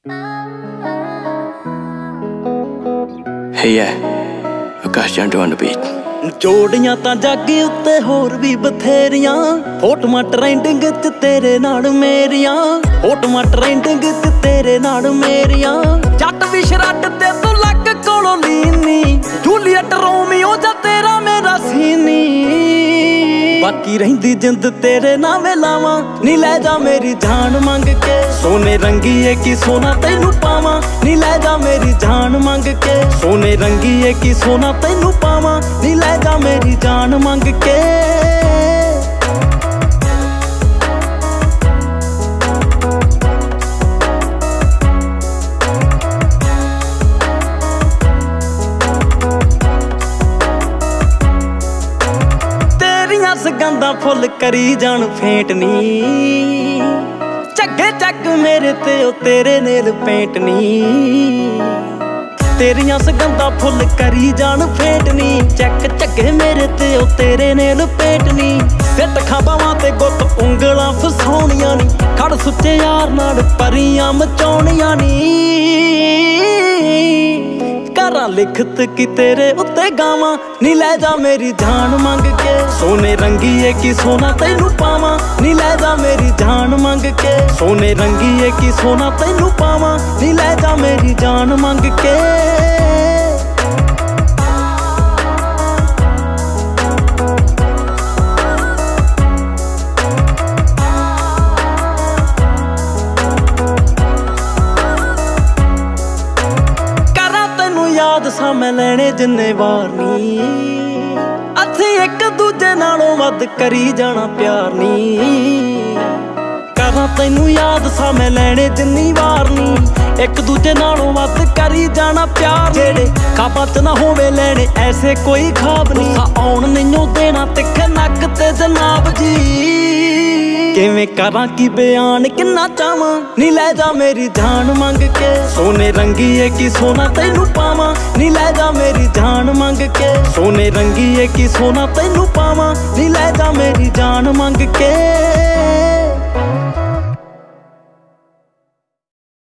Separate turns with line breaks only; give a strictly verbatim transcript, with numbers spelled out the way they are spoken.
Hey yeah, Akash Jandu on the beat.
ਜੋੜੀਆਂ ਤਾਂ ਜੱਗ ਉੱਤੇ ਹੋਰ ਵੀ ਬਥੇਰੀਆਂ, ਫੋਟੋਆਂ ਟ੍ਰੈਂਡਿੰਗ ਚ ਤੇਰੇ ਨਾਲ ਮੇਰੀਆਂ, ਫੋਟੋਆਂ ਟ੍ਰੈਂਡਿੰਗ ਚ ਤੇਰੇ ਨਾਲ ਮੇਰੀਆਂ। ਜੱਟ ਵੀ ਸ਼ਰੱਟ ਤੇ ਤੂੰ ਲੱਗ ਕੋਲੋਂ ਲੀਨੀ, ਜੂਲੀਅਟ ਰੋਮੀਓ ਜਾਂ ਤੇਰਾ ਮੇਰਾ ਸੀਨੀ। ਬਾਕੀ ਰਹਿੰਦੀ ਜਿੰਦ ਤੇਰੇ ਨਾਵੇਂ ਲਾਵਾਂ, ਨੀ ਲੈ ਜਾ ਮੇਰੀ ਜਾਨ ਮੰਗ ਕੇ। ਸੋਨੇ ਰੰਗੀਏ ਕੀ ਸੋਨਾ ਤੈਨੂੰ ਪਾਵਾਂ, ਨੀ ਲੈ ਜਾ ਮੇਰੀ ਜਾਨ ਮੰਗ ਕੇ। ਸੋਨੇ ਰੰਗੀਏ ਕੀ ਸੋਨਾ ਤੈਨੂੰ ਪਾਵਾਂ, ਨੀ ਲੈ ਜਾ ਮੇਰੀ ਜਾਨ ਮੰਗ ਕੇ। ਤੇਰੀਆਂ ਸਗੰਧਾਂ ਫੁੱਲ ਕਰੀ ਜਾਣ ਫੇਂਟ ਨੀ, ਝੱਗੇ ਚੱਕ ਮੇਰੇ ਤੇ ਉਹ ਤੇਰੇ ਨੇਲ ਪੇਂਟ ਨੀ। ਤੇਰੀਆਂ ਸਗੰਧਾਂ ਫੁੱਲ ਕਰੀ ਜਾਣ ਫੇਂਟ ਨੀ, ਚੱਕ ਝੱਗੇ ਮੇਰੇ ਤੇ ਉਹ ਤੇਰੇ ਨੇਲ ਪੇਂਟ ਨੀ। ਸਿੱਟ ਖਾਬਾਵਾਂ ਤੇ ਗੁੱਤ ਉਂਗਲਾਂ ਫਸਾਉਣੀਆਂ ਨੀ, ਖੜ ਸੁੱਚੇ ਯਾਰ ਨਾਲ ਪਰੀਆਂ ਮਚਾਉਣੀਆਂ ਨੀ। ਕਰਾਂ ਲਿਖਤ ਕੀ ਤੇਰੇ ਉੱਤੇ ਗਾਵਾਂ, ਨੀ ਲੈ ਜਾ ਮੇਰੀ ਜਾਨ ਮੰਗ ਕੇ। ਸੋਨੇ ਰੰਗੀਏ ਕੀ ਸੋਨਾ ਤੈਨੂੰ ਪਾਵਾਂ, ਨੀ ਲੈ ਜਾ ਮੇਰੀ ਜਾਨ ਮੰਗ ਕੇ। ਸੋਨੇ ਰੰਗੀਏ ਕੀ ਸੋਨਾ ਤੈਨੂੰ ਪਾਵਾਂ, ਨੀ ਲੈ ਜਾ ਮੇਰੀ ਜਾਨ ਮੰਗ ਕੇ। ਯਾਦ ਸਾਂ ਮੈਂ ਲੈਣੇ ਜਿੰਨੇ ਵਾਰ ਨੀ, ਅਸੀਂ ਇੱਕ ਦੂਜੇ ਨਾਲੋਂ ਵੱਧ ਕਰੀ ਜਾਣਾ ਪਿਆਰ ਨੀ। ਕਰਾਂ ਤੈਨੂੰ ਯਾਦ ਸਾਂ ਮੈਂ ਲੈਣੇ ਜਿੰਨੀ ਵਾਰ ਨੀ, ਇੱਕ ਦੂਜੇ ਨਾਲੋਂ ਵੱਧ ਕਰੀ ਜਾਣਾ ਪਿਆਰ। ਜਿਹੜੇ ਖਾਬਾਂ ਚ ਨਾ ਹੋਵੇ ਲੈਣੇ ਐਸੇ ਕੋਈ ਖਾਬ ਨੀ, ਆਉਣ ਨਹੀਂਓ ਦੇਣਾ ਤਿੱਖੇ ਨੱਕ ਤੇ ਜਨਾਬ ਜੀ। ਕਿਵੇਂ ਕਰਾਂ ਕੀ ਬਿਆਨ ਕਿੰਨਾ ਚਾਵਾਂ, ਨੀ ਲੈ ਜਾ ਮੇਰੀ ਜਾਨ ਮੰਗ ਕੇ। ਸੋਨੇ ਰੰਗੀਏ ਕੀ ਸੋਨਾ ਤੈਨੂੰ ਪਾਵਾਂ, ਨੀ ਲੈ ਜਾ ਮੇਰੀ ਜਾਨ ਮੰਗ ਕੇ। ਸੋਨੇ ਰੰਗੀਏ ਕੀ ਸੋਨਾ ਤੈਨੂੰ ਪਾਵਾਂ, ਨੀ ਲੈ ਜਾ ਮੇਰੀ ਜਾਨ ਮੰਗ ਕੇ।